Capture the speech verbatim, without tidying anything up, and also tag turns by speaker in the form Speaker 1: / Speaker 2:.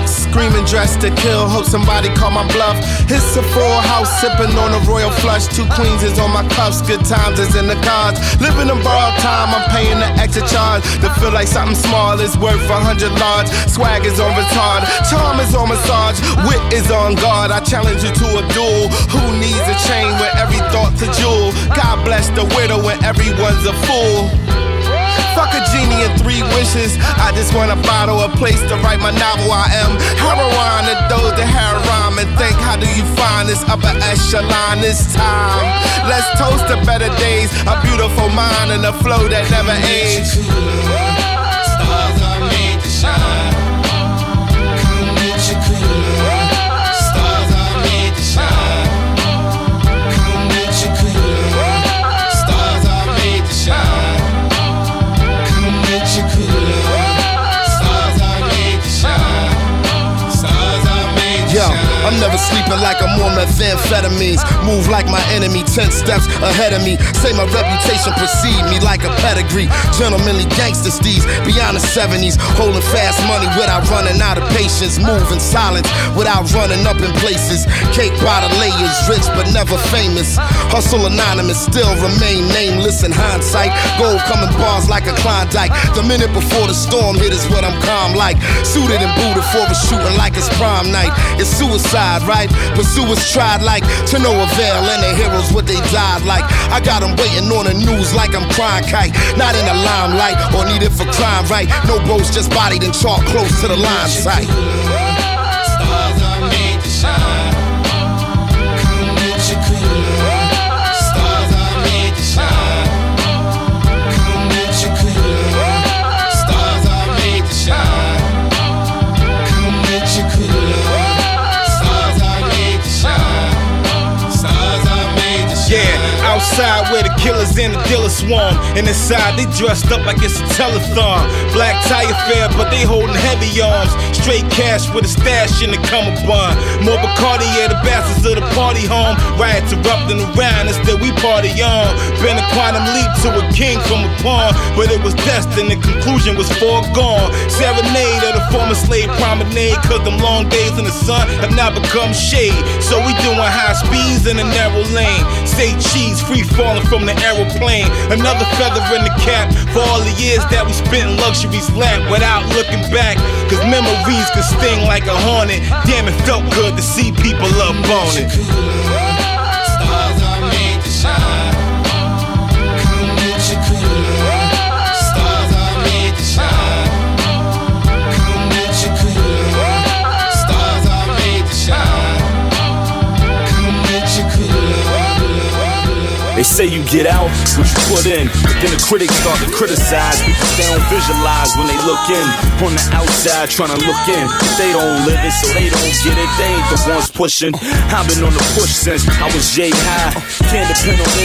Speaker 1: bucks, screaming dressed to kill. Hope somebody call my bluff. It's a full house, sipping on a royal flush. Two queens is on my cuffs, good times is in the cards. Living in borrowed time, I'm paying the extra charge. To feel like something small is worth a hundred large. Swag is on retard, charm is on massage, wit is on guard. I challenge you to a duel. Who needs a chain with every thought to jewel? God bless the widow when everyone's a fool. Fuck a genie and three wishes. I just want a bottle, a place to write my novel. I am heroin and those that have rhyme. And think, how do you find this upper echelon this time? Let's toast to better days, a beautiful mind and a flow that never age. Stars are made to shine. Come get your cooler. Stars are made to shine. Come get your cooler. Stars are made to shine. Your cooler. Stars are made to shine. Stars are made to Yo, shine. I'm never sleeping like I'm on methamphetamines. Move like my enemy, ten steps ahead of me. Say my reputation precede me like a pedigree. Gentlemanly gangster steeds beyond the seventies. Holding fast money without running out of patience. Move in silence without running up in places. Cake by the layers, rich but never famous. Hustle anonymous, still remain nameless in hindsight. Gold coming bars like a Klondike. The minute before the storm hit is what I'm calm like. Suited and booted for a shooting like it's prom night. It's suicide, right? Pursuers tried like to no avail, and the heroes what they died like. I got them waiting on the news like I'm crying kite. Not in the limelight or needed for crime, right? No boats, just bodied and chalk close to the line sight. Stars are made to shine. Come get your cooler. Stars are made to shine. Come get your cooler. Stars are made to shine. Come get your cooler. Stars are made to shine. Stars are made to shine. Yeah, outside where the killers and the dealers swarm, and inside they dressed up like it's a telethon. Black tire fair, but they holding heavy arms. Straight cash with a stash in the cummerbund. More Bacardi, yeah, the bastards of the party home. Riots erupting around and still we party on. Been a quantum leap to a king from a pawn, but it was destined, the conclusion was foregone. Serenade of the former slave promenade, cause them long days in the sun have now become shade. So we doing high speeds in a narrow lane. Say cheese, free falling from the aeroplane. Another feather in the cap for all the years that we spent in luxury's lap without looking back. Cause memories could sting like a hornet. Damn, it felt good to see people up on it. Stars are made to shine. Come get your cooler. Stars are made to shine. Come get your cooler. Stars are made to shine. Come get your cooler.
Speaker 2: They say you get out what you put in, but then the critics start to criticize because they don't visualize when they look in. On the outside trying to look in, but they don't live it, so they don't get it. They ain't the ones pushing. I've been on the push since I was J high. Can't depend on